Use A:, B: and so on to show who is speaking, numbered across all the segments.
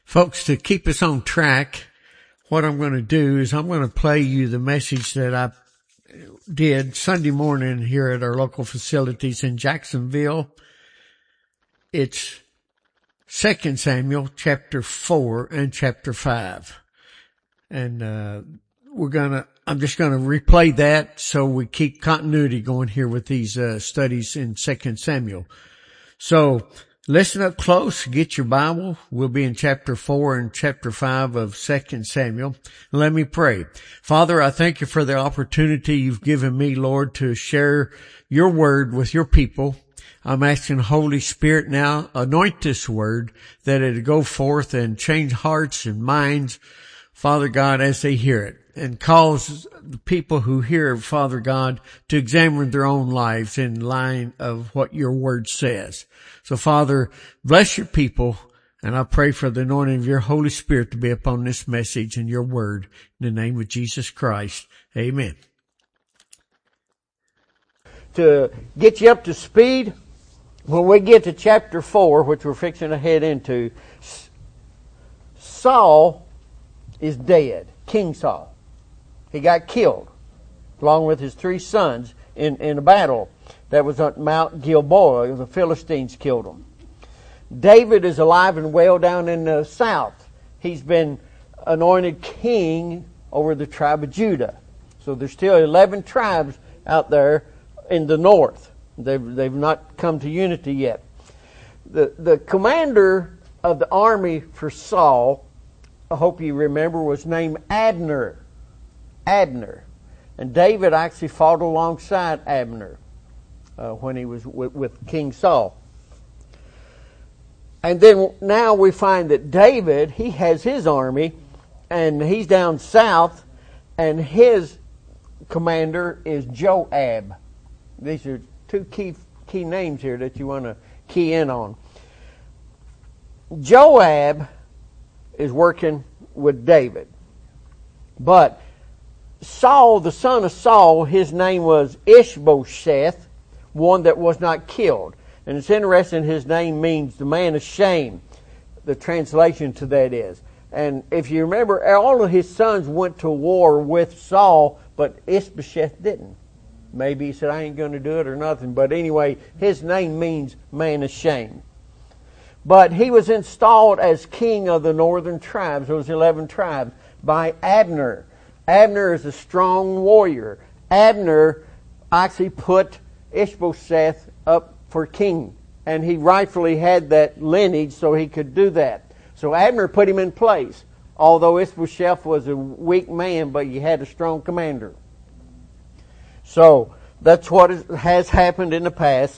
A: Folks, to keep us on track, what I'm going to do is I'm going to play you the message that I did Sunday morning here at our local facilities in Jacksonville. It's 2 Samuel chapter 4 and chapter 5. And I'm just going to replay that so we keep continuity going here with these studies in 2 Samuel. So listen up close, get your Bible. We'll be in chapter 4 and chapter 5 of 2 Samuel. Let me pray. Father, I thank you for the opportunity you've given me, Lord, to share your word with your people. I'm asking Holy Spirit now, anoint this word, that it'll go forth and change hearts and minds, Father God, as they hear it, and cause the people who hear, Father God, to examine their own lives in line of what your word says. So Father, bless your people, and I pray for the anointing of your Holy Spirit to be upon this message and your word. In the name of Jesus Christ, amen.
B: To get you up to speed, when we get to chapter 4, which we're fixing to head into, Saul is dead. King Saul. He got killed along with his 3 sons in a battle that was at Mount Gilboa. The Philistines killed him. David is alive and well down in the south. He's been anointed king over the tribe of Judah. So there's still 11 tribes out there in the north. They've not come to unity yet. The commander of the army for Saul, I hope you remember, was named Abner. And David actually fought alongside Abner when he was with King Saul. And then now we find that David, he has his army, and he's down south, and his commander is Joab. These are 2 key names here that you want to key in on. Joab is working with David. But Saul, the son of Saul, his name was Ishbosheth, one that was not killed. And it's interesting, his name means the man of shame. The translation to that is. And if you remember, all of his sons went to war with Saul, but Ishbosheth didn't. Maybe he said, I ain't going to do it or nothing. But anyway, his name means man of shame. But he was installed as king of the northern tribes, those 11 tribes, by Abner. Abner is a strong warrior. Abner actually put Ishbosheth up for king. And he rightfully had that lineage so he could do that. So Abner put him in place. Although Ishbosheth was a weak man, but he had a strong commander. So that's what has happened in the past.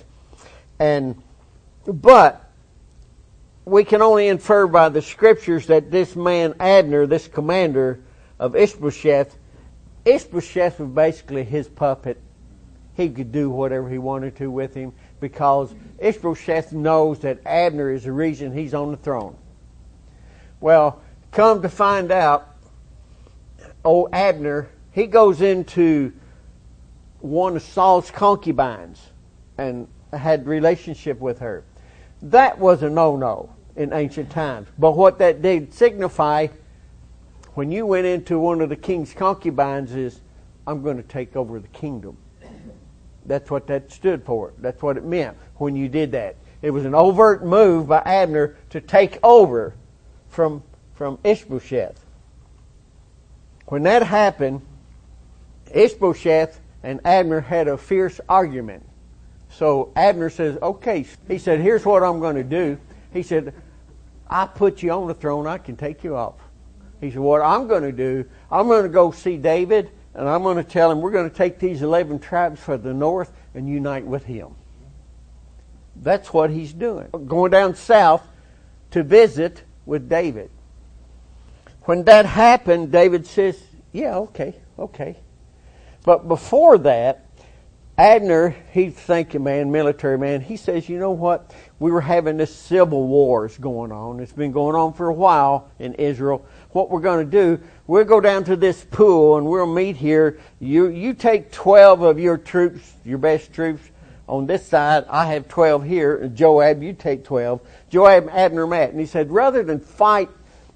B: But we can only infer by the scriptures that this man Abner, this commander of Ishbosheth was basically his puppet. He could do whatever he wanted to with him because Ishbosheth knows that Abner is the reason he's on the throne. Well, come to find out, Abner, he goes into one of Saul's concubines and had a relationship with her. That was a no-no in ancient times. But what that did signify, when you went into one of the king's concubines, is, I'm going to take over the kingdom. That's what that stood for. That's what it meant when you did that. It was an overt move by Abner to take over from Ishbosheth. When that happened, Ishbosheth and Abner had a fierce argument. So Abner says, okay. He said, here's what I'm going to do. He said, I put you on the throne, I can take you off. He said, what I'm going to do, I'm going to go see David, and I'm going to tell him we're going to take these 11 tribes for the north and unite with him. That's what he's doing. Going down south to visit with David. When that happened, David says, yeah, okay. But before that, Abner, he's thinking man, military man, he says, you know what? We were having this civil wars going on. It's been going on for a while in Israel. What we're going to do, we'll go down to this pool and we'll meet here. You take 12 of your troops, your best troops, on this side. I have 12 here. Joab, you take 12. Joab and Abner met. And he said, rather than fight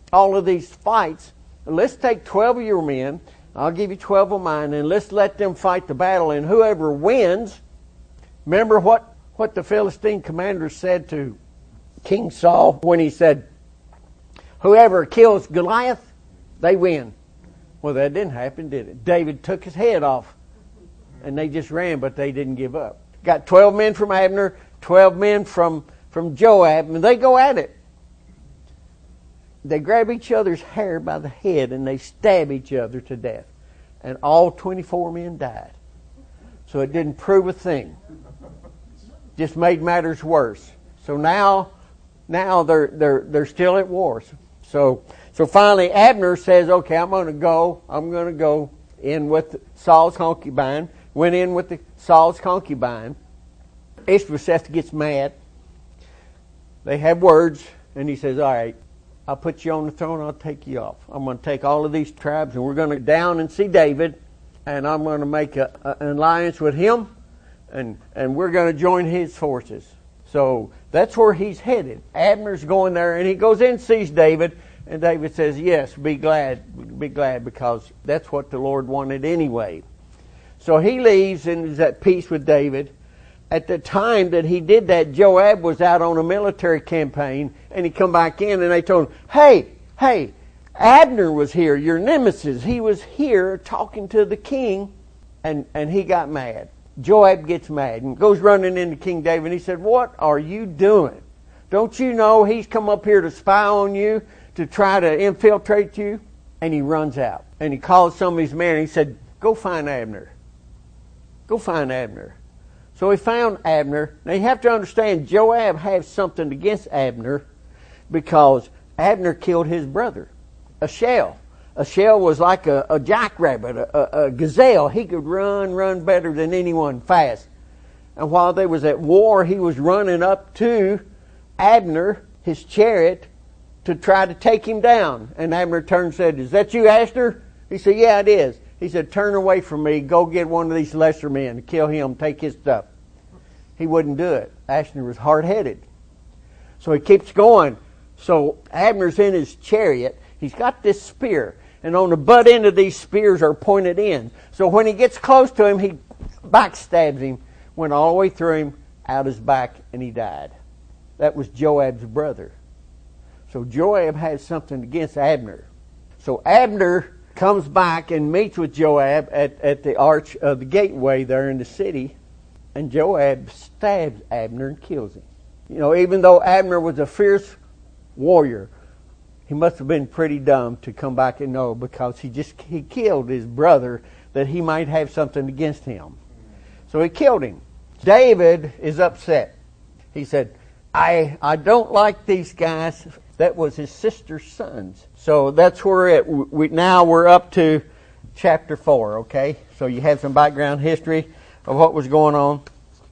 B: all of these fights. Let's take 12 of your men. I'll give you 12 of mine, and let's let them fight the battle. And whoever wins, remember what the Philistine commander said to King Saul when he said, whoever kills Goliath, they win. Well, that didn't happen, did it? David took his head off, and they just ran, but they didn't give up. Got 12 men from Abner, 12 men from Joab, and they go at it. They grab each other's hair by the head, and they stab each other to death. And all 24 men died. So it didn't prove a thing. Just made matters worse. So now they're still at war. So finally Abner says, okay, I'm going to go in with Saul's concubine. Went in with Saul's concubine. Ishbosheth gets mad. They have words, and he says, all right, I'll put you on the throne, I'll take you off. I'm going to take all of these tribes, and we're going to go down and see David, and I'm going to make an alliance with him, and we're going to join his forces. So that's where he's headed. Abner's going there, and he goes in and sees David, and David says, yes, be glad, because that's what the Lord wanted anyway. So he leaves and is at peace with David. At the time that he did that, Joab was out on a military campaign, and he come back in, and they told him, hey, Abner was here, your nemesis. He was here talking to the king, and he got mad. Joab gets mad and goes running into King David, and he said, what are you doing? Don't you know he's come up here to spy on you, to try to infiltrate you? And he runs out, and he calls some of his men, and he said, go find Abner. Go find Abner. So he found Abner. Now you have to understand, Joab had something against Abner because Abner killed his brother, Ashel. Ashel was like a jackrabbit, a gazelle. He could run better than anyone fast. And while they was at war, he was running up to Abner, his chariot, to try to take him down. And Abner turned and said, is that you, Asher? He said, yeah, it is. He said, turn away from me. Go get one of these lesser men. Kill him. Take his stuff. He wouldn't do it. Abner was hard-headed. So he keeps going. So Abner's in his chariot. He's got this spear. And on the butt end of these spears are pointed in. So when he gets close to him, he backstabs him. Went all the way through him, out his back, and he died. That was Joab's brother. So Joab has something against Abner. So Abner comes back and meets with Joab at the arch of the gateway there in the city, and Joab stabs Abner and kills him. You know, even though Abner was a fierce warrior, he must have been pretty dumb to come back and know, because he killed his brother that he might have something against him. So he killed him. David is upset. He said, I don't like these guys. That was his sister's sons. So that's where now we're up to chapter 4, okay? So you have some background history of what was going on.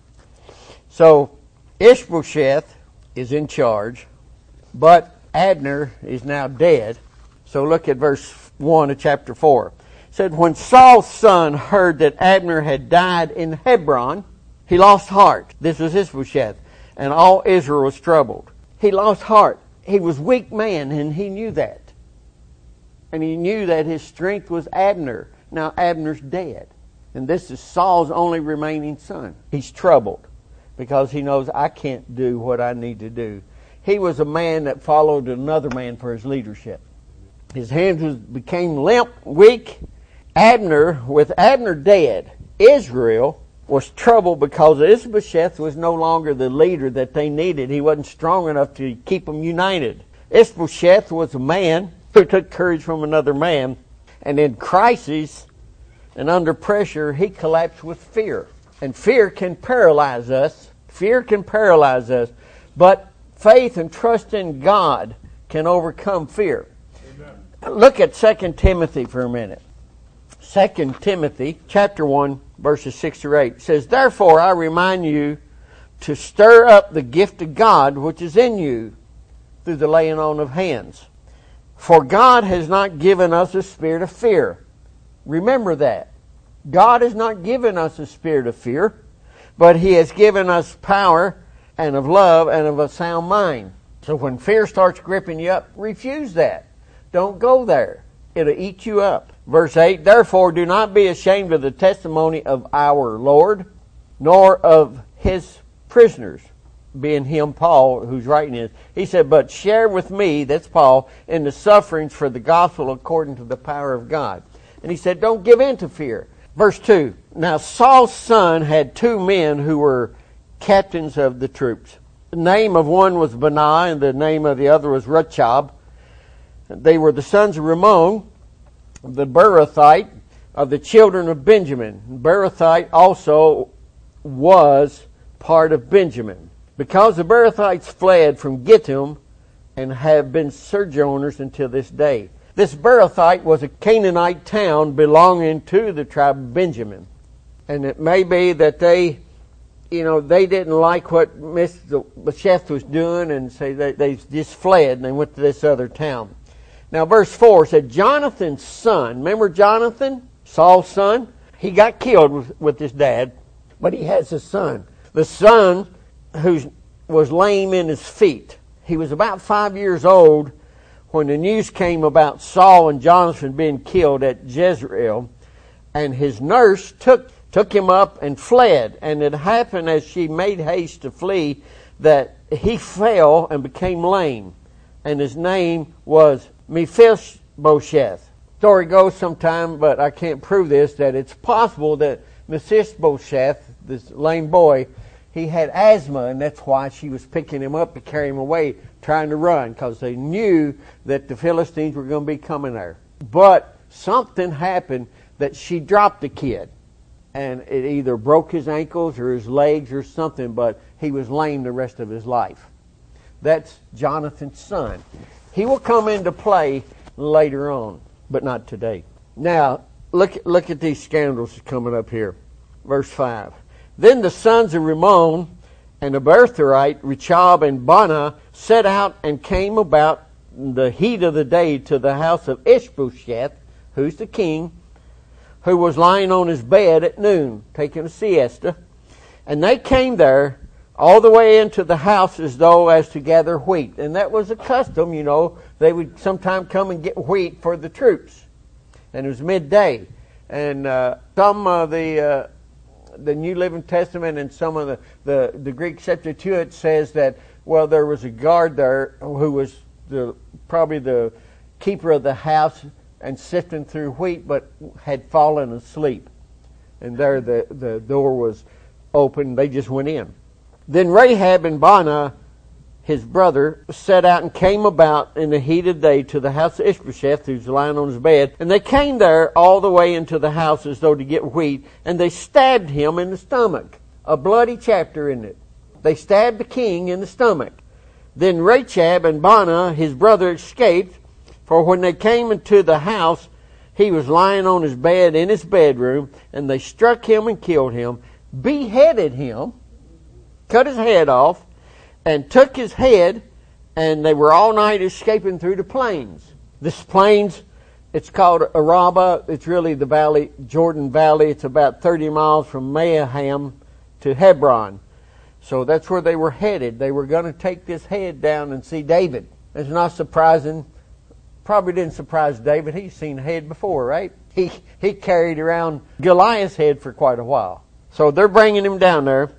B: So Ishbosheth is in charge, but Abner is now dead. So look at verse 1 of chapter 4. It said, when Saul's son heard that Abner had died in Hebron, he lost heart. This was Ishbosheth. And all Israel was troubled. He lost heart. He was a weak man, and he knew that. And he knew that his strength was Abner. Now Abner's dead. And this is Saul's only remaining son. He's troubled because he knows, I can't do what I need to do. He was a man that followed another man for his leadership. His hands became limp, weak. With Abner dead, Israel was troubled because Ishbosheth was no longer the leader that they needed. He wasn't strong enough to keep them united. Ishbosheth was a man who took courage from another man, and in crisis and under pressure, he collapsed with fear. And fear can paralyze us. Fear can paralyze us, but faith and trust in God can overcome fear. Amen. Look at 2 Timothy for a minute. 2 Timothy chapter 1, verses 6 through 8 says, therefore I remind you to stir up the gift of God which is in you through the laying on of hands. For God has not given us a spirit of fear. Remember that. God has not given us a spirit of fear, but He has given us power and of love and of a sound mind. So when fear starts gripping you up, refuse that. Don't go there. It'll eat you up. Verse 8, therefore do not be ashamed of the testimony of our Lord, nor of his prisoners, being him, Paul, who's writing this. He said, but share with me, that's Paul, in the sufferings for the gospel according to the power of God. And he said, don't give in to fear. Verse 2, now Saul's son had 2 men who were captains of the troops. The name of one was Benaiah, and the name of the other was Rechab. They were the sons of Rimmon, the Beerothite, of the children of Benjamin. Beerothite also was part of Benjamin. Because the Beerothites fled from Gittim and have been sojourners until this day. This Beerothite was a Canaanite town belonging to the tribe of Benjamin. And it may be that they didn't like what Mephibosheth was doing, and say they just fled and they went to this other town. Now verse 4 said, Jonathan's son, remember Jonathan, Saul's son? He got killed with his dad, but he has a son. The son who was lame in his feet. He was about 5 years old when the news came about Saul and Jonathan being killed at Jezreel, and his nurse took him up and fled. And it happened as she made haste to flee that he fell and became lame. And his name was Mephibosheth. Story goes sometime, but I can't prove this, that it's possible that Mephibosheth, this lame boy, he had asthma, and that's why she was picking him up to carry him away, trying to run, because they knew that the Philistines were going to be coming there. But something happened that she dropped the kid, and it either broke his ankles or his legs or something, but he was lame the rest of his life. That's Jonathan's son. He will come into play later on, but not today. Now, look at these scoundrels coming up here. Verse 5. Then the sons of Rimmon and the Beerothite, Rechab and Baanah, set out and came about the heat of the day to the house of Ishbosheth, who's the king, who was lying on his bed at noon, taking a siesta. And they came there all the way into the house as though as to gather wheat. And that was a custom, They would sometime come and get wheat for the troops. And it was midday. And some of the New Living Testament and some of the Greek Septuagint says that, well, there was a guard there who was probably the keeper of the house and sifting through wheat, but had fallen asleep. And there the door was open. They just went in. Then Rahab and Baanah, his brother, set out and came about in the heat of the day to the house of Ishbosheth, who's lying on his bed. And they came there all the way into the house as though to get wheat, and they stabbed him in the stomach. A bloody chapter, isn't it? They stabbed the king in the stomach. Then Rechab and Baanah, his brother, escaped, for when they came into the house, he was lying on his bed in his bedroom, and they struck him and killed him, beheaded him, cut his head off, and took his head, and they were all night escaping through the plains. This plains, it's called Araba. It's really the valley, Jordan Valley. It's about 30 miles from Mahanaim to Hebron. So that's where they were headed. They were going to take this head down and see David. It's not surprising. Probably didn't surprise David. He's seen a head before, right? He carried around Goliath's head for quite a while. So they're bringing him down there.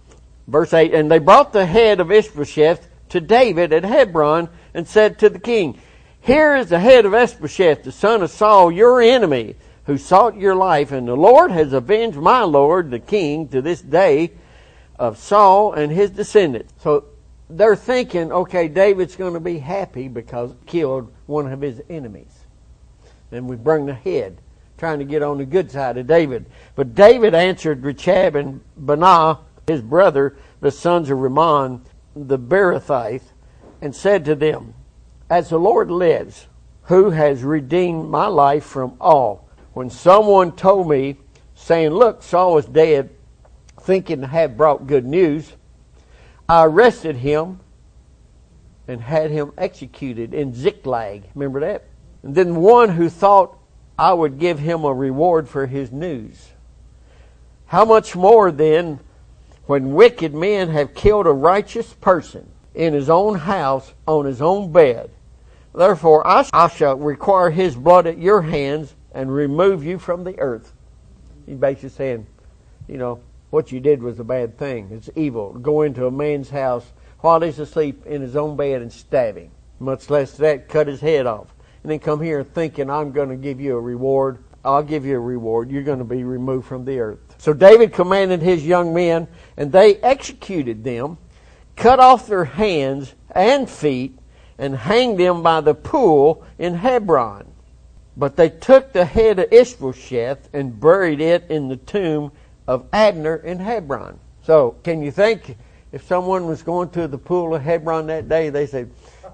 B: Verse 8, and they brought the head of Ishbosheth to David at Hebron and said to the king, here is the head of Ishbosheth, the son of Saul, your enemy, who sought your life, and the Lord has avenged my lord, the king, to this day of Saul and his descendants. So they're thinking, okay, David's going to be happy because he killed one of his enemies. Then we bring the head, trying to get on the good side of David. But David answered Rechab and Baanah, his brother, the sons of Rimmon, the Beerothite, and said to them, as the Lord lives, who has redeemed my life from all, when someone told me, saying, look, Saul is dead, thinking to have brought good news, I arrested him and had him executed in Ziklag. Remember that? And then one who thought I would give him a reward for his news. How much more then, when wicked men have killed a righteous person in his own house, on his own bed, Therefore I shall require his blood at your hands and remove you from the earth. He's basically saying, what you did was a bad thing. It's evil. Go into a man's house while he's asleep in his own bed and stab him. Much less that, cut his head off. And then come here thinking, I'm going to give you a reward. I'll give you a reward. You're going to be removed from the earth. So David commanded his young men, and they executed them, cut off their hands and feet, and hanged them by the pool in Hebron. But they took the head of Ishbosheth and buried it in the tomb of Abner in Hebron. So, can you think if someone was going to the pool of Hebron that day, they said,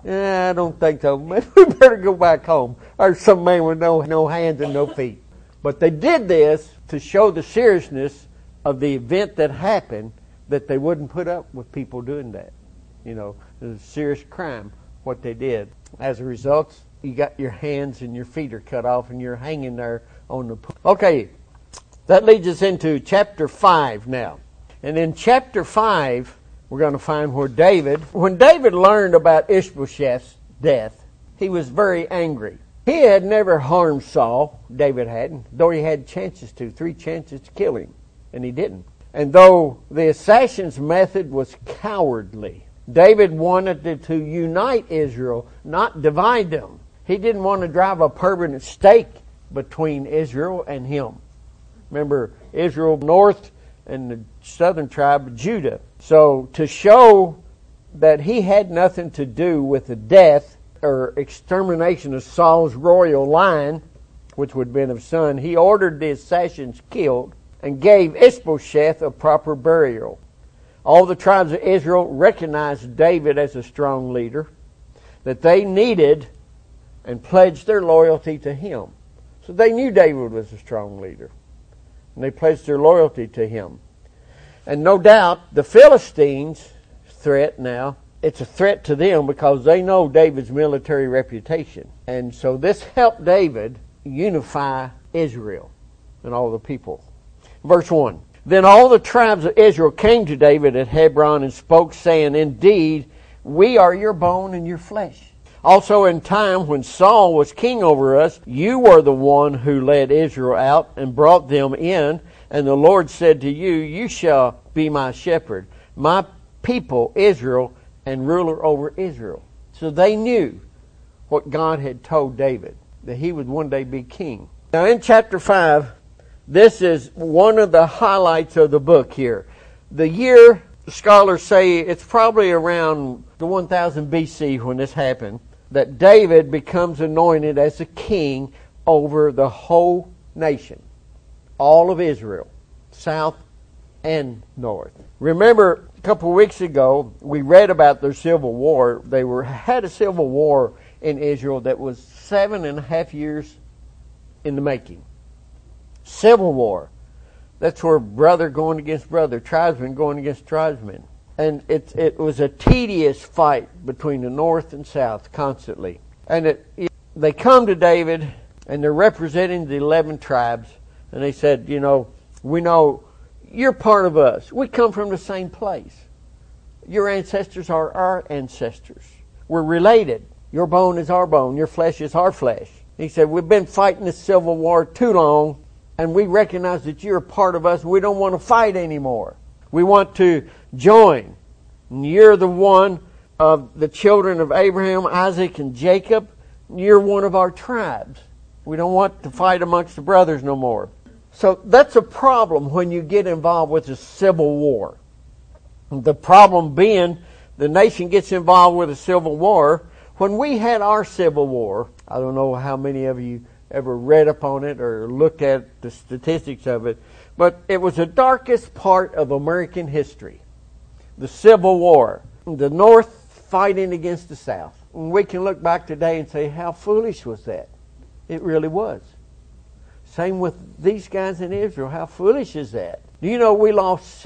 B: I don't think so. Maybe we better go back home. Or some man with no hands and no feet. But they did this to show the seriousness of the event that happened, that they wouldn't put up with people doing that. It was a serious crime, what they did. As a result, you got your hands and your feet are cut off and you're hanging there on the pool. Okay, that leads us into chapter 5 now. And in chapter 5, we're going to find when David learned about Ishbosheth's death, he was very angry. He had never harmed Saul, David hadn't, though he had 3 chances to kill him, and he didn't. And though the assassin's method was cowardly, David wanted to unite Israel, not divide them. He didn't want to drive a permanent stake between Israel and him. Remember, Israel north and the southern tribe of Judah. So to show that he had nothing to do with the death or extermination of Saul's royal line, which would have been his son, he ordered the assassins killed and gave Ishbosheth a proper burial. All the tribes of Israel recognized David as a strong leader, that they needed and pledged their loyalty to him. So they knew David was a strong leader, and they pledged their loyalty to him. And no doubt the Philistines' threat now, it's a threat to them because they know David's military reputation. And so this helped David unify Israel and all the people. Verse 1. Then all the tribes of Israel came to David at Hebron and spoke, saying, Indeed, we are your bone and your flesh. Also in time when Saul was king over us, you were the one who led Israel out and brought them in. And the Lord said to you, You shall be my shepherd, my people Israel, and ruler over Israel. So they knew what God had told David, that he would one day be king. Now in chapter 5, this is one of the highlights of the book here. The year, scholars say it's probably around the 1000 BC when this happened, that David becomes anointed as the king over the whole nation. All of Israel, south and north. Remember, a couple of weeks ago, we read about their civil war. They had a civil war in Israel that was 7.5 years in the making. Civil war. That's where brother going against brother, tribesmen going against tribesmen. And it was a tedious fight between the north and south constantly. And they come to David, and they're representing the 11 tribes. And they said, we know you're part of us. We come from the same place. Your ancestors are our ancestors. We're related. Your bone is our bone. Your flesh is our flesh. He said, we've been fighting this civil war too long, and we recognize that you're a part of us. We don't want to fight anymore. We want to join. And you're the one of the children of Abraham, Isaac, and Jacob. You're one of our tribes. We don't want to fight amongst the brothers no more. So that's a problem when you get involved with a civil war. The problem being the nation gets involved with a civil war. When we had our civil war, I don't know how many of you ever read upon it or looked at the statistics of it, but it was the darkest part of American history. The Civil War. The North fighting against the South. And we can look back today and say, how foolish was that? It really was. Same with these guys in Israel. How foolish is that? Do you know we lost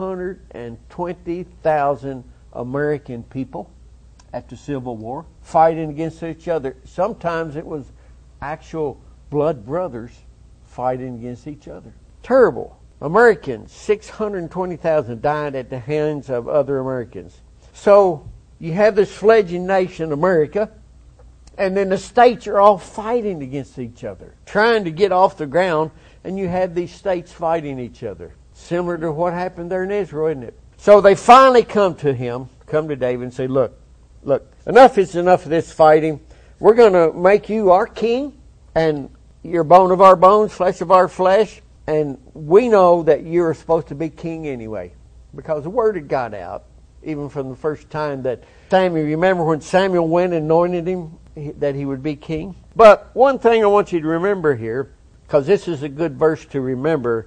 B: 620,000 American people at the Civil War fighting against each other? Sometimes it was actual blood brothers fighting against each other. Terrible. Americans, 620,000 died at the hands of other Americans. So you have this fledgling nation, America, And then the states are all fighting against each other, trying to get off the ground, and you have these states fighting each other. Similar to what happened there in Israel, isn't it? So they finally come to David and say, look, enough is enough of this fighting. We're going to make you our king, and you're bone of our bones, flesh of our flesh, and we know that you're supposed to be king anyway, because the word had got out, even from the first time that Samuel, remember when Samuel went and anointed him, that he would be king? But one thing I want you to remember here, because this is a good verse to remember,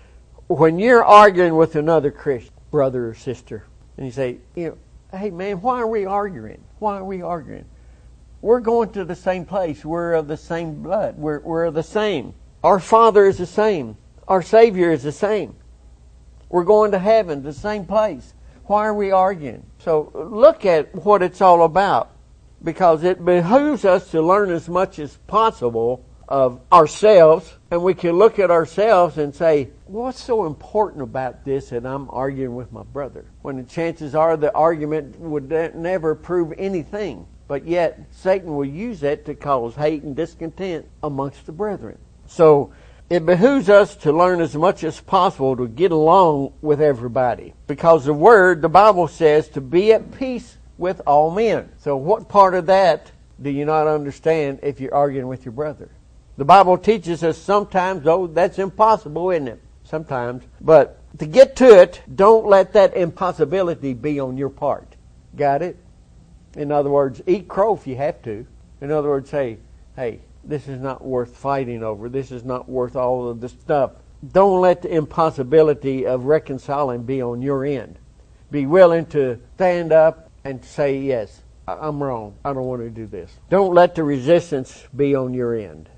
B: when you're arguing with another Christian, brother or sister, and you say, hey man, why are we arguing? Why are we arguing? We're going to the same place. We're of the same blood. We're the same. Our Father is the same. Our Savior is the same. We're going to heaven, the same place. Why are we arguing? So look at what it's all about, because it behooves us to learn as much as possible of ourselves, and we can look at ourselves and say, what's so important about this that I'm arguing with my brother? When the chances are the argument would never prove anything, but yet Satan will use that to cause hate and discontent amongst the brethren. So it behooves us to learn as much as possible to get along with everybody, because the Bible says to be at peace with all men. So what part of that do you not understand if you're arguing with your brother? The Bible teaches us sometimes, though, that's impossible, isn't it? Sometimes. But to get to it, don't let that impossibility be on your part. Got it? In other words, eat crow if you have to. In other words, say, hey, this is not worth fighting over. This is not worth all of the stuff. Don't let the impossibility of reconciling be on your end. Be willing to stand up and say, yes, I'm wrong. I don't want to do this. Don't let the resistance be on your end.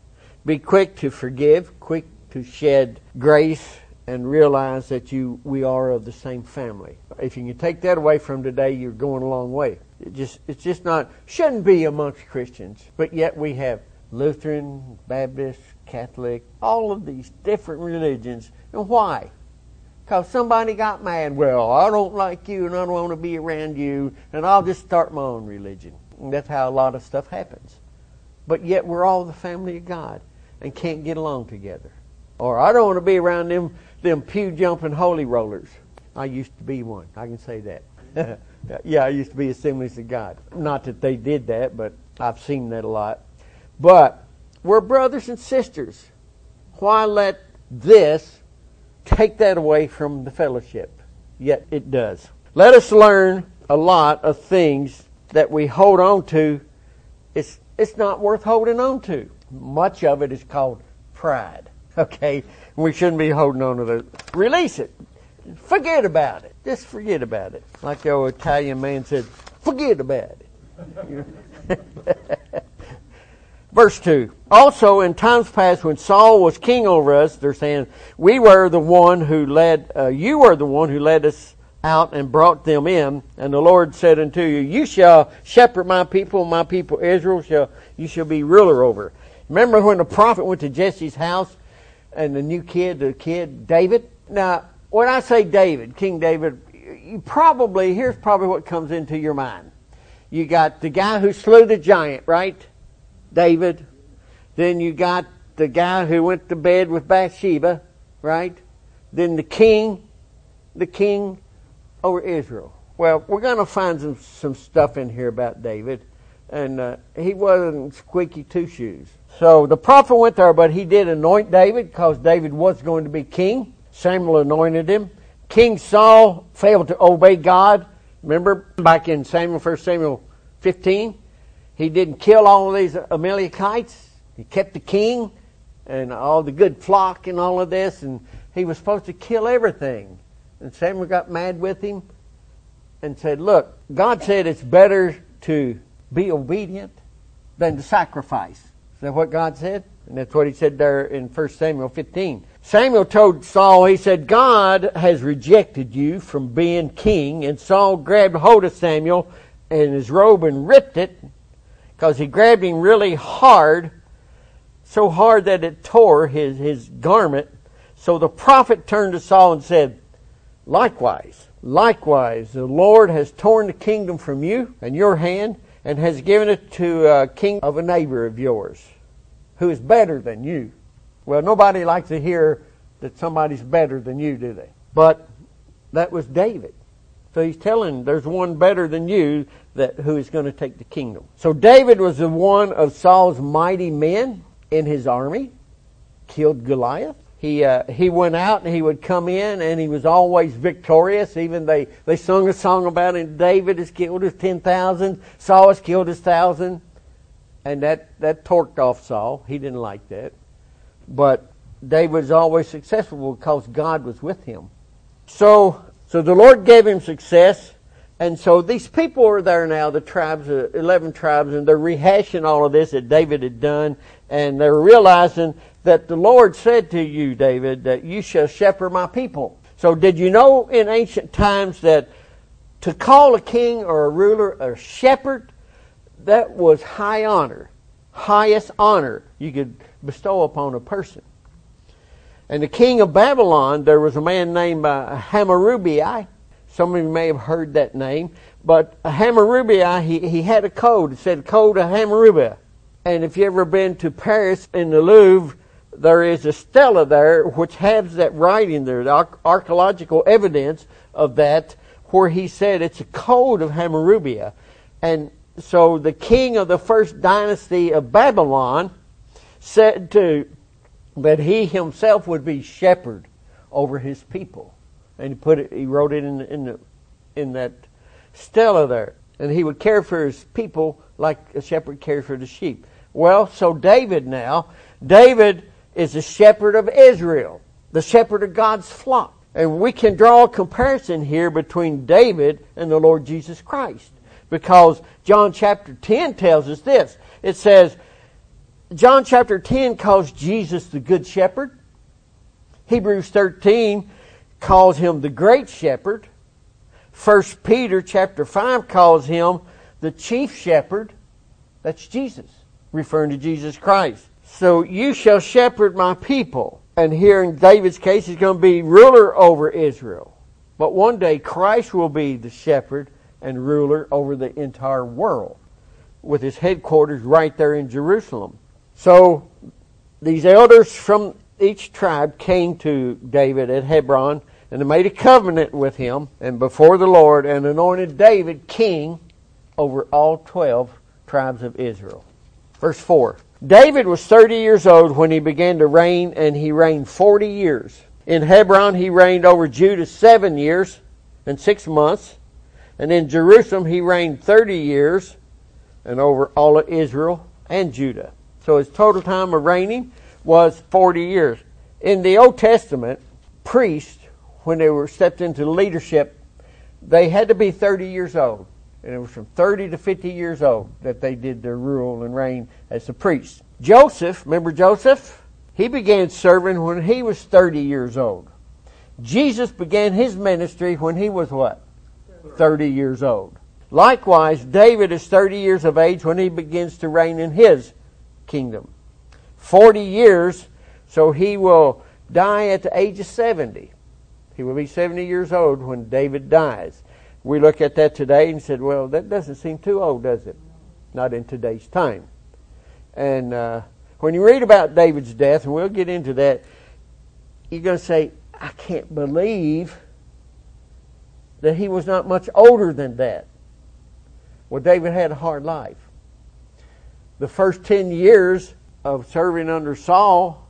B: Be quick to forgive, quick to shed grace, and realize that we are of the same family. If you can take that away from today, you're going a long way. It's just not, shouldn't be amongst Christians, but yet we have Lutheran, Baptist, Catholic, all of these different religions. And why? Because somebody got mad. Well, I don't like you and I don't want to be around you, and I'll just start my own religion. And that's how a lot of stuff happens. But yet we're all the family of God and can't get along together. Or I don't want to be around them pew-jumping holy rollers. I used to be one. I can say that. Yeah, I used to be Assemblies of God. Not that they did that, but I've seen that a lot. But we're brothers and sisters. Why let this take that away from the fellowship? Yet it does. Let us learn a lot of things that we hold on to. It's not worth holding on to. Much of it is called pride. Okay? We shouldn't be holding on to those. Release it. Forget about it. Just forget about it. Like the old Italian man said, forget about it. Verse 2. Also, in times past when Saul was king over us, they're saying, you were the one who led us out and brought them in. And the Lord said unto you, you shall shepherd my people Israel, you shall be ruler over. Remember when the prophet went to Jesse's house and the kid, David? Now, when I say David, King David, here's probably what comes into your mind. You got the guy who slew the giant, right? David. Then you got the guy who went to bed with Bathsheba, right? Then the king over Israel. Well, we're going to find some stuff in here about David. And he wasn't squeaky two shoes. So the prophet went there, but he did anoint David because David was going to be king. Samuel anointed him. King Saul failed to obey God. Remember back in 1 Samuel 15, he didn't kill all of these Amalekites. He kept the king and all the good flock and all of this, and he was supposed to kill everything. And Samuel got mad with him and said, look, God said it's better to be obedient than to sacrifice. Is that what God said? And that's what he said there in 1 Samuel 15. Samuel told Saul, he said, God has rejected you from being king. And Saul grabbed hold of Samuel in his robe and ripped it, because he grabbed him really hard, so hard that it tore his garment. So the prophet turned to Saul and said, Likewise, the Lord has torn the kingdom from you and your hand, and has given it to a king of a neighbor of yours, who is better than you. Well, nobody likes to hear that somebody's better than you, do they? But that was David. So he's telling there's one better than you who is going to take the kingdom. So David was the one of Saul's mighty men in his army, killed Goliath. He went out and he would come in and he was always victorious. Even they sung a song about it. David has killed his 10,000. Saul has killed his 1,000. And that torqued off Saul. He didn't like that. But David was always successful because God was with him. So the Lord gave him success. And so these people are there now, the tribes, 11 tribes, and they're rehashing all of this that David had done. And they're realizing that the Lord said to you, David, that you shall shepherd my people. So did you know in ancient times that to call a king or a ruler a shepherd, that was high honor, highest honor you could bestow upon a person. And the king of Babylon, there was a man named Hammurabi. Some of you may have heard that name. But Hammurabi, he had a code. It said Code of Hammurabi. And if you've ever been to Paris in the Louvre, there is a stela there which has that writing there, the archaeological evidence of that, where he said it's a code of Hammurabi. And so the king of the first dynasty of Babylon said that he himself would be shepherd over his people. And he wrote it in that stela there. And he would care for his people like a shepherd cares for the sheep. Well, so David is the shepherd of Israel, the shepherd of God's flock. And we can draw a comparison here between David and the Lord Jesus Christ. Because John chapter 10 tells us this. It says, John chapter 10 calls Jesus the good shepherd. Hebrews 13 calls him the great shepherd. 1 Peter chapter 5 calls him the chief shepherd. That's Jesus, referring to Jesus Christ. So you shall shepherd my people. And here in David's case, he's going to be ruler over Israel. But one day Christ will be the shepherd and ruler over the entire world, with his headquarters right there in Jerusalem. So these elders from each tribe came to David at Hebron, and they made a covenant with him and before the Lord, and anointed David king over all 12 tribes of Israel. Verse 4. David was 30 years old when he began to reign, and he reigned 40 years. In Hebron he reigned over Judah 7 years and 6 months. And in Jerusalem he reigned 30 years and over all of Israel and Judah. So his total time of reigning was 40 years. In the Old Testament, priests, when they were stepped into leadership, they had to be 30 years old. And it was from 30 to 50 years old that they did their rule and reign as a priest. Joseph, remember Joseph? He began serving when he was 30 years old. Jesus began his ministry when he was what? 30 years old. Likewise, David is 30 years of age when he begins to reign in his kingdom. 40 years, so he will die at the age of 70. He will be 70 years old when David dies. We look at that today and said, well, that doesn't seem too old, does it? Not in today's time. And when you read about David's death, and we'll get into that, you're going to say, I can't believe that he was not much older than that. Well, David had a hard life. The first 10 years of serving under Saul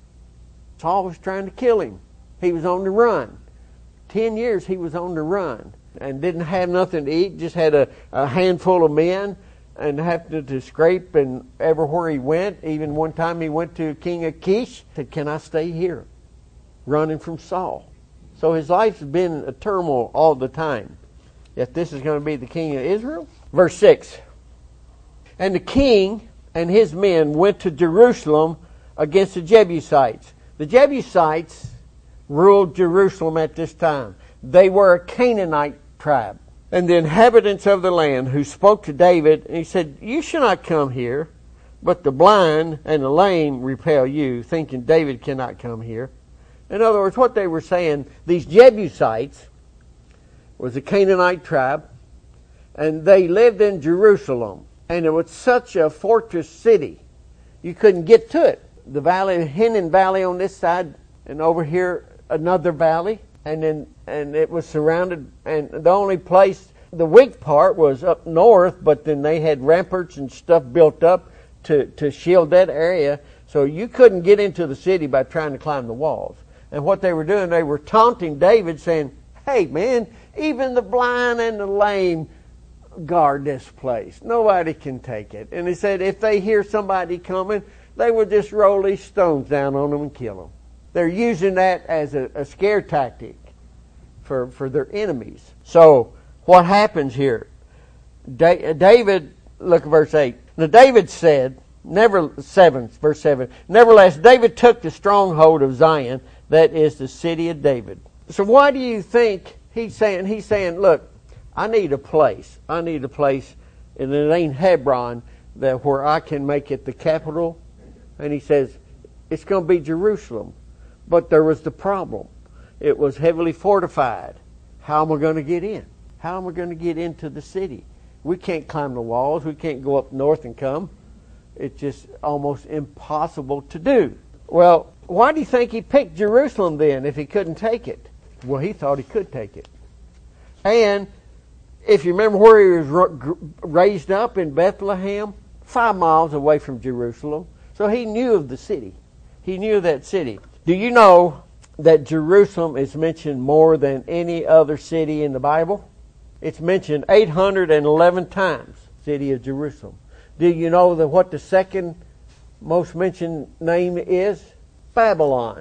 B: was trying to kill him. He was on the run. 10 years he was on the run and didn't have nothing to eat, just had a handful of men and had to scrape, and everywhere he went, even one time he went to King Achish, said, can I stay here? Running from Saul. So his life's been a turmoil all the time. Yet this is going to be the king of Israel. Verse 6. And the king and his men went to Jerusalem against the Jebusites. The Jebusites ruled Jerusalem at this time. They were a Canaanite tribe. And the inhabitants of the land who spoke to David, and he said, you shall not come here, but the blind and the lame repel you, thinking David cannot come here. In other words, what they were saying, these Jebusites was a Canaanite tribe, And they lived in Jerusalem. And it was such a fortress city. You couldn't get to it. The valley, Hinnom Valley on this side, and over here another valley. And it was surrounded, and the only place, the weak part was up north, but then they had ramparts and stuff built up to shield that area. So you couldn't get into the city by trying to climb the walls. And what they were doing, they were taunting David, saying, hey man, even the blind and the lame guard this place. Nobody can take it. And he said if they hear somebody coming, they would just roll these stones down on them and kill them. They're using that as a scare tactic for their enemies. So what happens here? David, look at verse 8. Now David said, verse 7, nevertheless, David took the stronghold of Zion, that is the city of David. So why do you think he's saying, look, I need a place, and it ain't Hebron, where I can make it the capital. And he says, it's going to be Jerusalem. But there was the problem. It was heavily fortified. How am I going to get in? How am I going to get into the city? We can't climb the walls. We can't go up north and come. It's just almost impossible to do. Well, why do you think he picked Jerusalem then if he couldn't take it? Well, he thought he could take it. And if you remember where he was raised up in Bethlehem, 5 miles away from Jerusalem. So he knew of the city. He knew that city. Do you know that Jerusalem is mentioned more than any other city in the Bible? It's mentioned 811 times, city of Jerusalem. Do you know that what the second most mentioned name is? Babylon.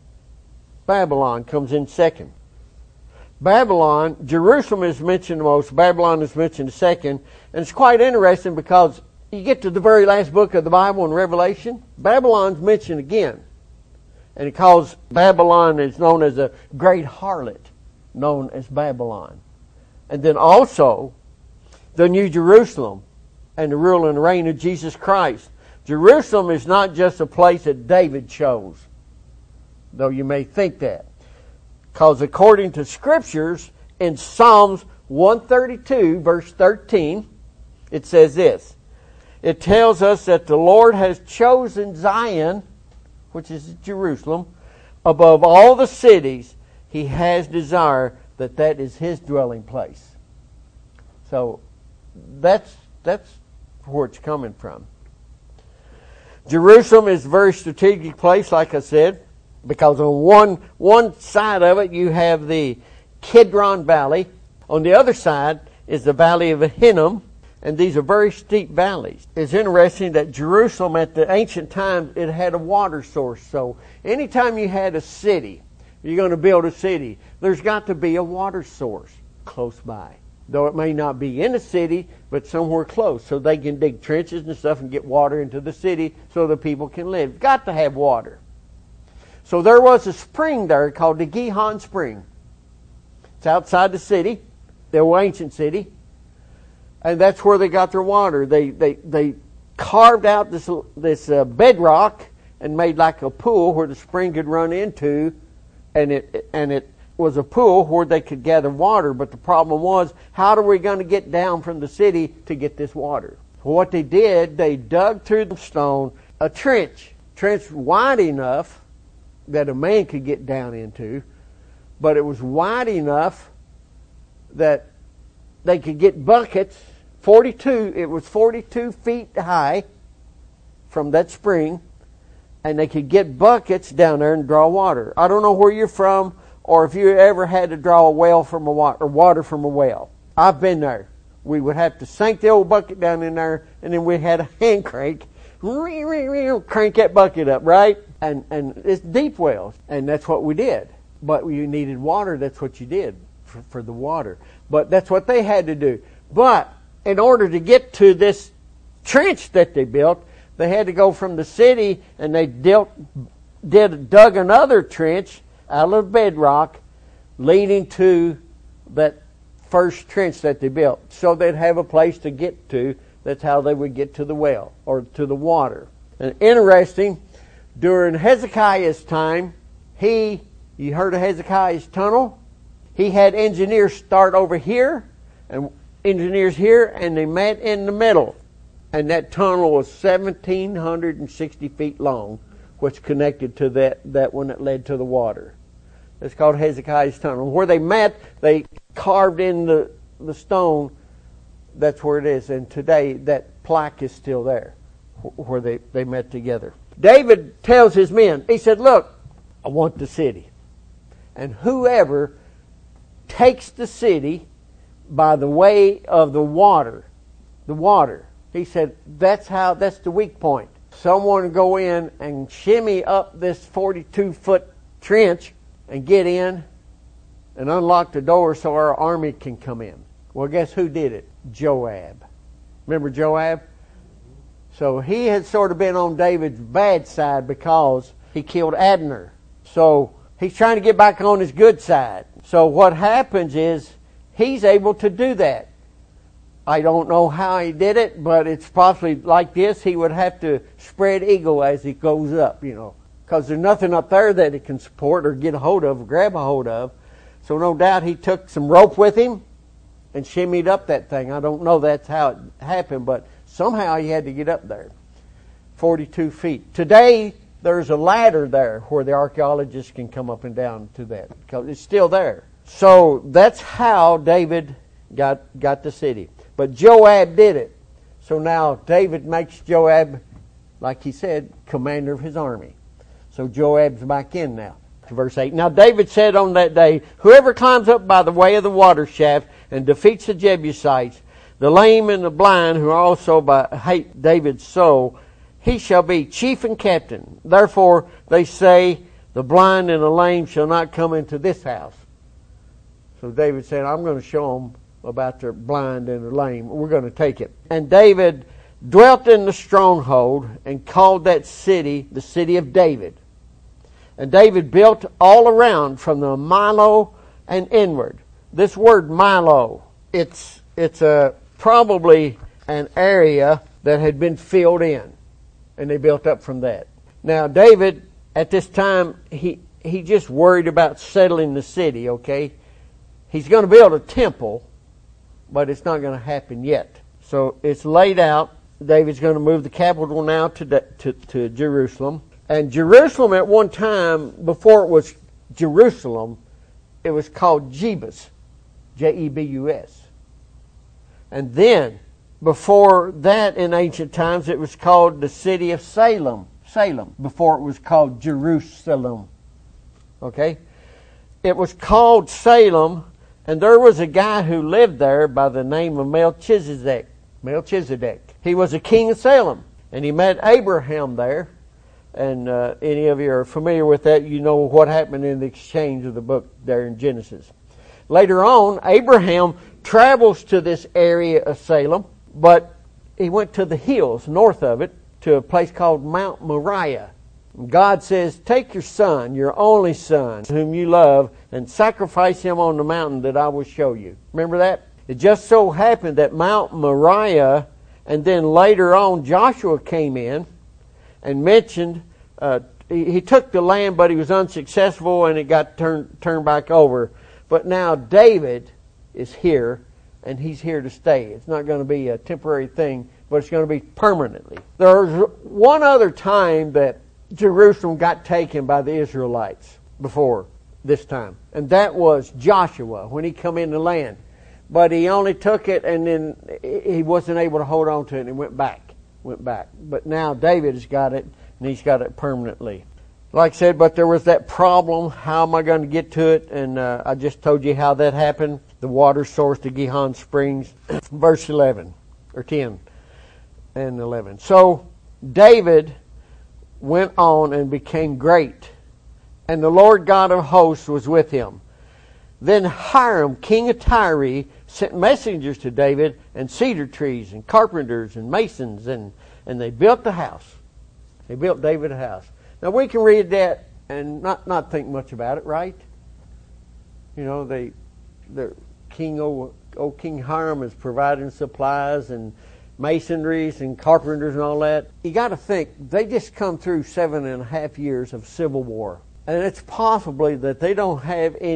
B: Babylon comes in second. Babylon, Jerusalem is mentioned the most, Babylon is mentioned second. And it's quite interesting because you get to the very last book of the Bible in Revelation, Babylon's mentioned again. And it calls Babylon is known as a great harlot, known as Babylon. And then also the New Jerusalem and the rule and reign of Jesus Christ. Jerusalem is not just a place that David chose, though you may think that. Because according to Scriptures, in Psalms 132, verse 13, it says this. It tells us that the Lord has chosen Zion, which is Jerusalem, above all the cities. He has desire that is His dwelling place. So that's where it's coming from. Jerusalem is a very strategic place, like I said, because on one side of it you have the Kidron Valley. On the other side is the Valley of Hinnom, and these are very steep valleys. It's interesting that Jerusalem at the ancient times, it had a water source. So anytime you had a city, you're going to build a city, there's got to be a water source close by. Though it may not be in a city, but somewhere close, so they can dig trenches and stuff and get water into the city so the people can live. Got to have water. So there was a spring there called the Gihon Spring. It's outside the city, the old ancient city, and that's where they got their water. They carved out this bedrock and made like a pool where the spring could run into, and it was a pool where they could gather water. But the problem was, how are we going to get down from the city to get this water? Well, what they did, they dug through the stone a trench wide enough that a man could get down into, but it was wide enough that they could get buckets. It was 42 feet high from that spring, and they could get buckets down there and draw water. I don't know where you're from, or if you ever had to draw a well from water from a well. I've been there. We would have to sink the old bucket down in there, and then we had a hand crank, crank that bucket up, right? And it's deep wells, and that's what we did. But you needed water, that's what you did for the water. But that's what they had to do. But in order to get to this trench that they built, they had to go from the city, and they dug another trench out of bedrock leading to that first trench that they built, so they'd have a place to get to. That's how they would get to the well or to the water. And interesting, during Hezekiah's time, you heard of Hezekiah's tunnel? He had engineers start over here and engineers here, and they met in the middle. And that tunnel was 1,760 feet long, which connected to that one that led to the water. It's called Hezekiah's Tunnel. Where they met, they carved in the stone. That's where it is. And today, that plaque is still there, where they met together. David tells his men, he said, look, I want the city. And whoever takes the city by the way of the water, he said, that's the weak point. Someone go in and shimmy up this 42-foot trench and get in and unlock the door so our army can come in. Well, guess who did it? Joab. Remember Joab? So he had sort of been on David's bad side because he killed Abner. So he's trying to get back on his good side. So what happens is he's able to do that. I don't know how he did it, but it's possibly like this. He would have to spread eagle as he goes up, because there's nothing up there that he can support or get a hold of or grab a hold of. So no doubt he took some rope with him and shimmied up that thing. I don't know that's how it happened, but somehow he had to get up there. 42 feet. Today, there's a ladder there where the archaeologists can come up and down to that, because it's still there. So that's how David got the city. But Joab did it. So now David makes Joab, like he said, commander of his army. So Joab's back in now. Verse 8. Now David said on that day, whoever climbs up by the way of the water shaft and defeats the Jebusites, the lame and the blind, who also hate David's soul, he shall be chief and captain. Therefore they say, the blind and the lame shall not come into this house. So David said, I'm going to show them about the blind and the lame. We're going to take it. And David dwelt in the stronghold and called that city the city of David. And David built all around from the Milo and inward. This word Milo, it's probably an area that had been filled in. And they built up from that. Now David, at this time, he just worried about settling the city, okay? He's going to build a temple, but it's not going to happen yet. So it's laid out. David's going to move the capital now to Jerusalem. And Jerusalem at one time, before it was Jerusalem, it was called Jebus. Jebus. And then, before that in ancient times, it was called the city of Salem. Before it was called Jerusalem. Okay? It was called Salem, and there was a guy who lived there by the name of Melchizedek. He was a king of Salem, and he met Abraham there. And any of you are familiar with that, you know what happened in the exchange of the book there in Genesis. Later on, Abraham travels to this area of Salem, but he went to the hills north of it to a place called Mount Moriah. God says, take your son, your only son, whom you love, and sacrifice him on the mountain that I will show you. Remember that? It just so happened that Mount Moriah, and then later on Joshua came in and mentioned, he took the land, but he was unsuccessful, and it got turned back over. But now David is here, and he's here to stay. It's not going to be a temporary thing, but it's going to be permanently. There's one other time that Jerusalem got taken by the Israelites before this time, and that was Joshua when he come in the land. But he only took it, and then he wasn't able to hold on to it, and he went back. But now David has got it, and he's got it permanently. Like I said, but there was that problem. How am I going to get to it? And I just told you how that happened. The water source to Gihon Springs. Verse 11, or 10 and 11. So David went on and became great, and the Lord God of hosts was with him. Then Hiram, king of Tyre, sent messengers to David, and cedar trees, and carpenters, and masons, and they built the house. They built David a house. Now we can read that and not think much about it, right? You know, the King Hiram is providing supplies and masonries and carpenters and all that. You got to think, they just come through 7.5 years of civil war. And it's possibly that they don't have any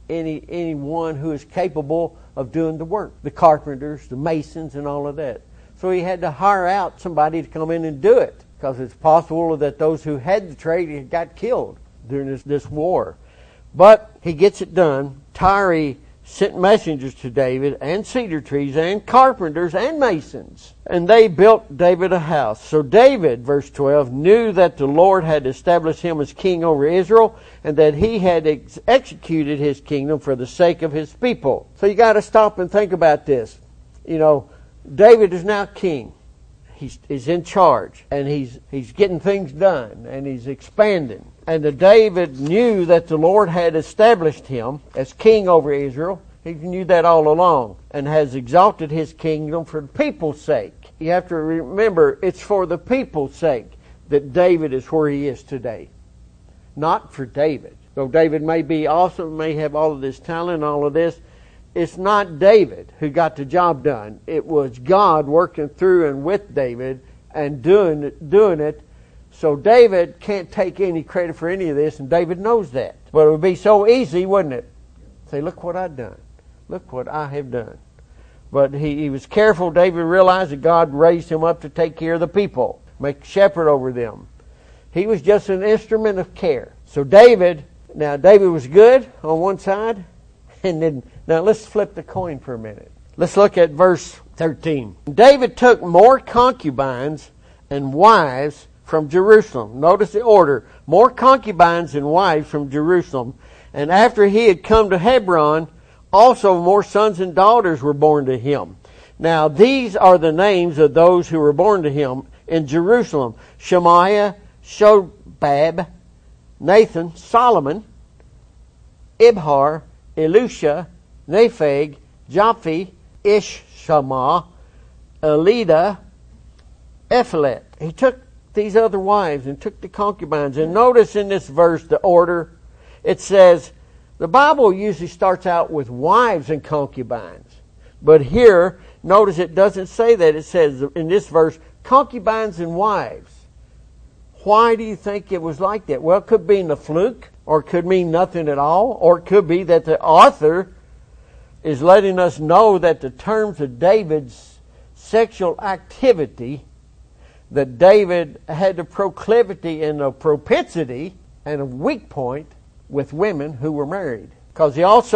B: anyone who is capable of doing the work. The carpenters, the masons, and all of that. So he had to hire out somebody to come in and do it, because it's possible that those who had the trade got killed during this war. But he gets it done. Tyre sent messengers to David, and cedar trees, and carpenters, and masons. And they built David a house. So David, verse 12, knew that the Lord had established him as king over Israel, and that he had executed his kingdom for the sake of his people. So you got to stop and think about this. You know, David is now king. He's in charge, and he's getting things done, and he's expanding. And David knew that the Lord had established him as king over Israel. He knew that all along, and has exalted his kingdom for the people's sake. You have to remember, it's for the people's sake that David is where he is today. Not for David. Though David may be awesome, may have all of this talent, all of this, it's not David who got the job done. It was God working through and with David and doing it. So David can't take any credit for any of this, and David knows that. But it would be so easy, wouldn't it? Say, look what I've done. Look what I have done. But he was careful. David realized that God raised him up to take care of the people, make shepherd over them. He was just an instrument of care. So David was good on one side. And then, now let's flip the coin for a minute. Let's look at verse 13. David took more concubines and wives from Jerusalem. Notice the order. More concubines and wives from Jerusalem. And after he had come to Hebron, also more sons and daughters were born to him. Now these are the names of those who were born to him in Jerusalem: Shemaiah, Shobab, Nathan, Solomon, Ibhar, Elisha, Nepheg, Japhi, Ishshama, Elida, Ephelet. He took these other wives and took the concubines. And notice in this verse the order. It says, the Bible usually starts out with wives and concubines. But here, notice it doesn't say that. It says in this verse, concubines and wives. Why do you think it was like that? Well, it could be a fluke, or it could mean nothing at all, or it could be that the author is letting us know that the terms of David's sexual activity, that David had the proclivity and the propensity and a weak point with women who were married. Because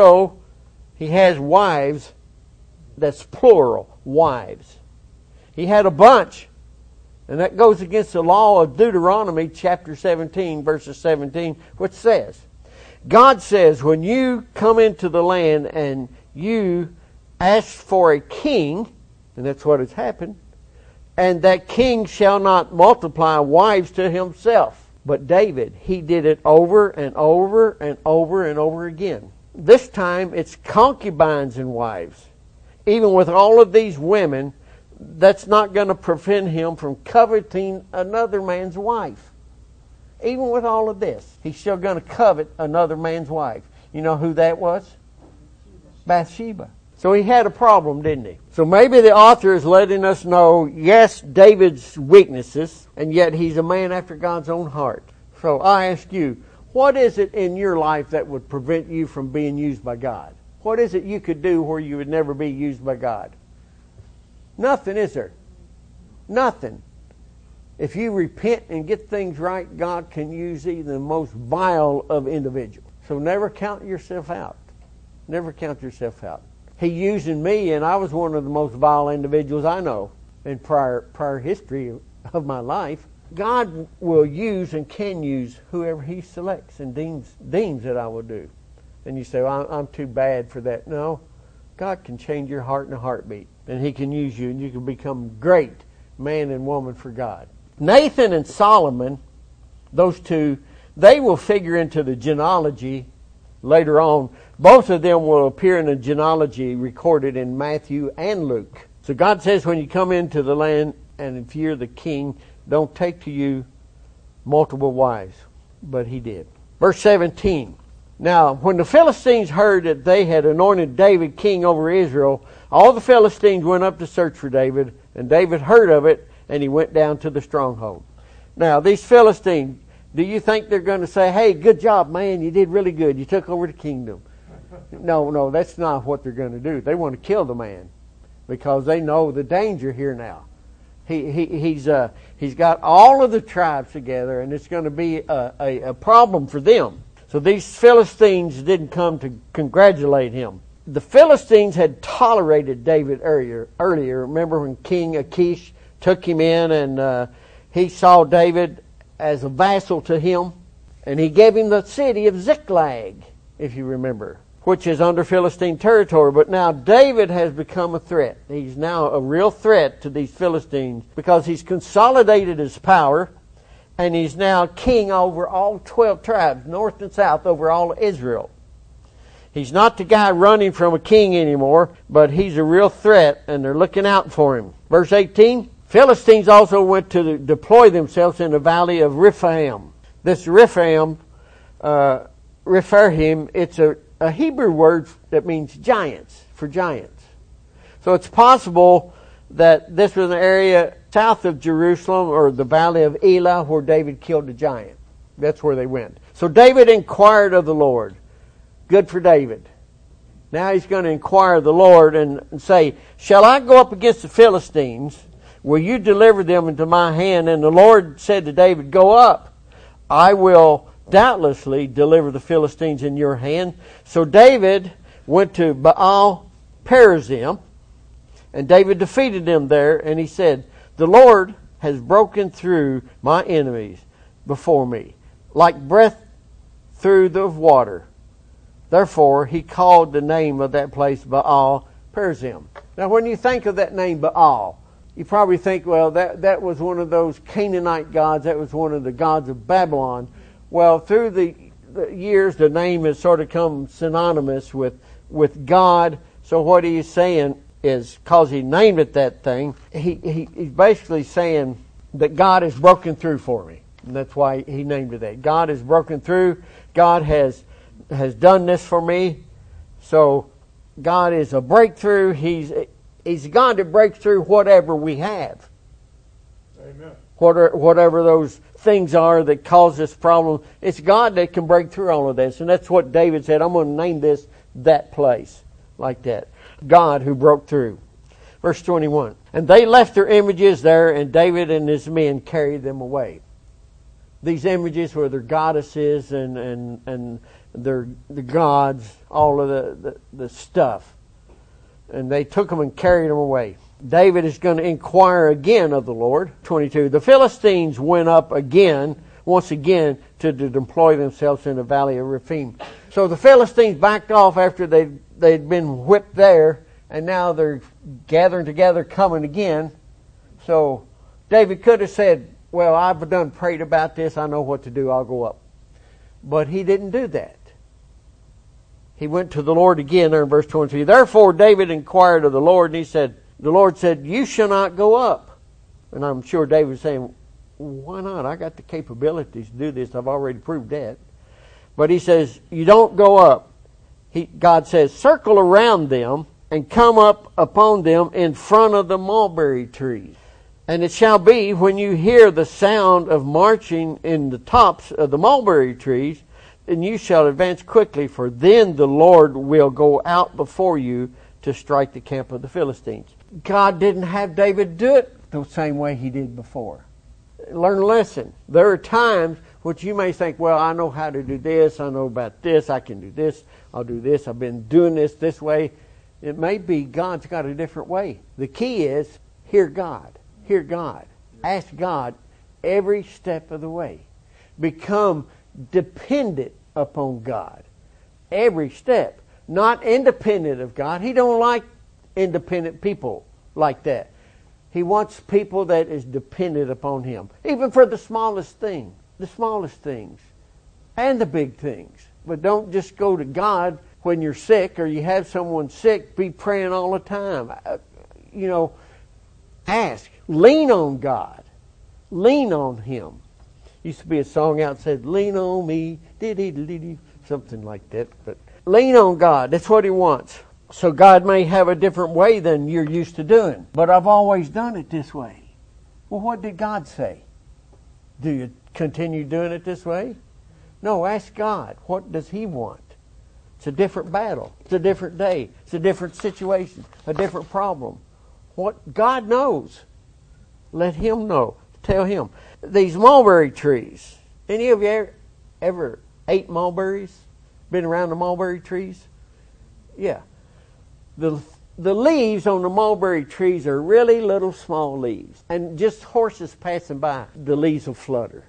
B: he has wives, that's plural, wives. He had a bunch. And that goes against the law of Deuteronomy chapter 17, verses 17, which says, God says, when you come into the land and you ask for a king, and that's what has happened, and that king shall not multiply wives to himself. But David, he did it over and over and over and over again. This time it's concubines and wives. Even with all of these women, that's not going to prevent him from coveting another man's wife. Even with all of this, he's still going to covet another man's wife. You know who that was? Bathsheba. So he had a problem, didn't he? So maybe the author is letting us know, yes, David's weaknesses, and yet he's a man after God's own heart. So I ask you, what is it in your life that would prevent you from being used by God? What is it you could do where you would never be used by God? Nothing, is there? Nothing. If you repent and get things right, God can use even the most vile of individuals. So never count yourself out. Never count yourself out. He using me, and I was one of the most vile individuals I know in prior history of my life. God will use and can use whoever He selects and deems that I will do. And you say, well, I'm too bad for that. No, God can change your heart in a heartbeat, and He can use you, and you can become great man and woman for God. Nathan and Solomon, those two, they will figure into the genealogy later on. Both of them will appear in a genealogy recorded in Matthew and Luke. So God says when you come into the land, and if you're the king, don't take to you multiple wives. But he did. Verse 17. Now, when the Philistines heard that they had anointed David king over Israel, all the Philistines went up to search for David, and David heard of it, and he went down to the stronghold. Now, these Philistines, do you think they're going to say, hey, good job, man, you did really good, you took over the kingdom? No, that's not what they're going to do. They want to kill the man because they know the danger here now. He's got all of the tribes together, and it's going to be a problem for them. So these Philistines didn't come to congratulate him. The Philistines had tolerated David earlier. Remember when King Achish took him in, and he saw David as a vassal to him, and he gave him the city of Ziklag, if you remember, which is under Philistine territory. But now David has become a threat. He's now a real threat to these Philistines because he's consolidated his power, and he's now king over all 12 tribes, north and south, over all of Israel. He's not the guy running from a king anymore, but he's a real threat, and they're looking out for him. Verse 18, Philistines also went to deploy themselves in the valley of Rephaim. This Rephaim, it's a Hebrew word that means giants, for giants. So it's possible that this was an area south of Jerusalem, or the valley of Elah, where David killed a giant. That's where they went. So David inquired of the Lord. Good for David. Now he's going to inquire of the Lord and say, shall I go up against the Philistines? Will you deliver them into my hand? And the Lord said to David, go up. I will doubtlessly deliver the Philistines in your hand. So David went to Baal Perazim, and David defeated them there, and he said, the Lord has broken through my enemies before me, like breath through the water. Therefore, he called the name of that place Baal Perazim. Now, when you think of that name Baal, you probably think, well, that was one of those Canaanite gods. That was one of the gods of Babylon. Well, through the years, the name has sort of come synonymous with God. So what he's saying is, because he named it that thing, he's basically saying that God has broken through for me. And that's why he named it that. God has broken through. God has done this for me. So God is a breakthrough. He's a God that breaks through whatever we have.
C: Amen.
B: Whatever those things are that cause this problem, it's God that can break through all of this. And that's what David said. I'm going to name this that place, like that. God who broke through. Verse 21. And they left their images there, and David and his men carried them away. These images were their goddesses and the gods, all of the stuff. And they took them and carried them away. David is going to inquire again of the Lord. 22. The Philistines went up once again, to deploy themselves in the valley of Rephaim. So the Philistines backed off after they'd been whipped there, and now they're gathering together, coming again. So David could have said, well, I've done prayed about this. I know what to do. I'll go up. But he didn't do that. He went to the Lord again there in verse 23. Therefore David inquired of the Lord, and the Lord said, you shall not go up. And I'm sure David was saying, why not? I got the capabilities to do this. I've already proved that. But he says, you don't go up. God says, circle around them and come up upon them in front of the mulberry trees. And it shall be, when you hear the sound of marching in the tops of the mulberry trees, then you shall advance quickly, for then the Lord will go out before you to strike the camp of the Philistines. God didn't have David do it the same way he did before. Learn a lesson. There are times which you may think, well, I know how to do this, I know about this, I can do this, I'll do this, I've been doing this way. It may be God's got a different way. The key is, hear God. Hear God. Ask God every step of the way. Become dependent upon God. Every step. Not independent of God. He don't like independent people like that. He wants people that is dependent upon Him. Even for the smallest thing. The smallest things. And the big things. But don't just go to God when you're sick or you have someone sick. Be praying all the time. Ask. Lean on God. Lean on Him. Used to be a song out that said, lean on me, something like that. But lean on God. That's what He wants. So God may have a different way than you're used to doing. But I've always done it this way. Well, what did God say? Do you continue doing it this way? No, ask God. What does He want? It's a different battle. It's a different day. It's a different situation, a different problem. What God knows, let Him know. Tell Him. These mulberry trees. Any of you ever ate mulberries? Been around the mulberry trees? Yeah. The leaves on the mulberry trees are really little small leaves. And just horses passing by, the leaves will flutter.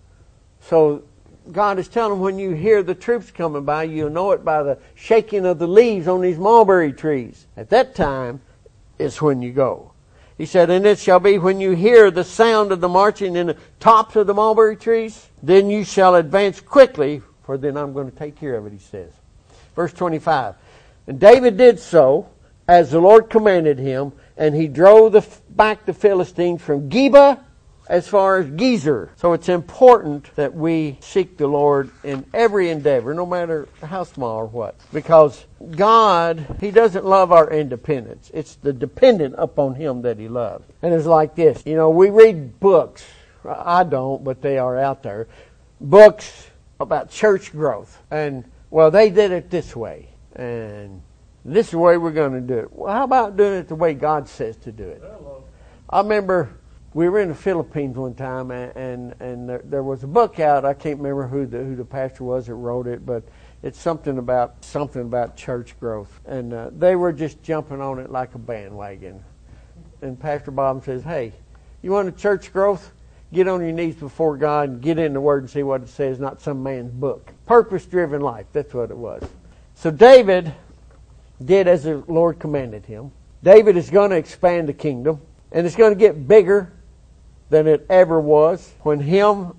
B: So God is telling them, when you hear the troops coming by, you'll know it by the shaking of the leaves on these mulberry trees. At that time is when you go. He said, and it shall be when you hear the sound of the marching in the tops of the mulberry trees, then you shall advance quickly, for then I'm going to take care of it, he says. Verse 25. And David did so, as the Lord commanded him, and he drove back the Philistines from Geba as far as Gezer. So it's important that we seek the Lord in every endeavor, no matter how small or what. Because God, He doesn't love our independence. It's the dependent upon Him that He loves. And it's like this. You know, we read books. I don't, but they are out there. Books about church growth. And, well, they did it this way. And this is the way we're going to do it. Well, how about doing it the way God says to do it? I remember we were in the Philippines one time, and there was a book out. I can't remember who the pastor was that wrote it, but it's something about church growth. And they were just jumping on it like a bandwagon. And Pastor Bob says, hey, you want a church growth? Get on your knees before God and get in the Word and see what it says, not some man's book. Purpose-driven life, that's what it was. So David did as the Lord commanded him. David is going to expand the kingdom, and it's going to get bigger than it ever was. When he and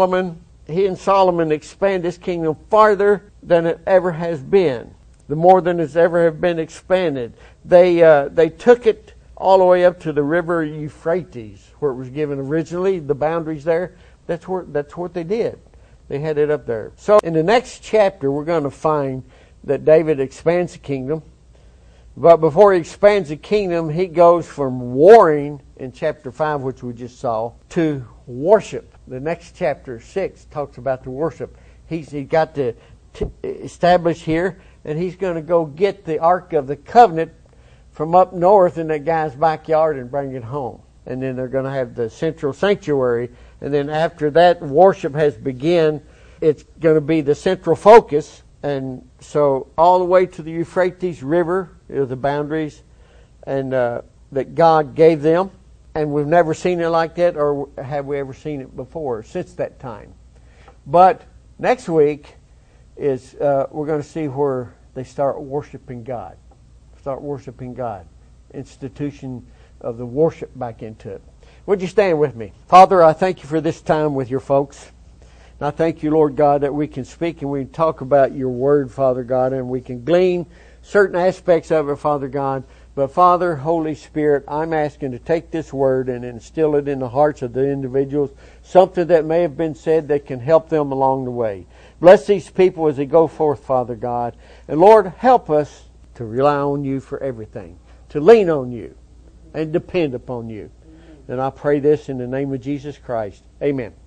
B: Solomon expand this kingdom farther than it ever has been, the more than it's ever have been expanded. They took it all the way up to the river Euphrates, where it was given originally, the boundaries there. That's what they did. They had it up there. So in the next chapter, we're going to find that David expands the kingdom. But before he expands the kingdom, he goes from warring in chapter 5, which we just saw, to worship. The next chapter 6 talks about the worship. He's got to establish here, and he's going to go get the Ark of the Covenant from up north in that guy's backyard and bring it home. And then they're going to have the central sanctuary. And then after that worship has begun, it's going to be the central focus. And so all the way to the Euphrates River are the boundaries and that God gave them. And we've never seen it like that, or have we ever seen it before since that time. But next week is we're going to see where they start worshiping God. Start worshiping God. Institution of the worship back into it. Would you stand with me? Father, I thank you for this time with your folks. And I thank you, Lord God, that we can speak and we can talk about your word, Father God, and we can glean certain aspects of it, Father God. But Father, Holy Spirit, I'm asking to take this word and instill it in the hearts of the individuals, something that may have been said that can help them along the way. Bless these people as they go forth, Father God. And Lord, help us to rely on you for everything, to lean on you and depend upon you. And I pray this in the name of Jesus Christ. Amen.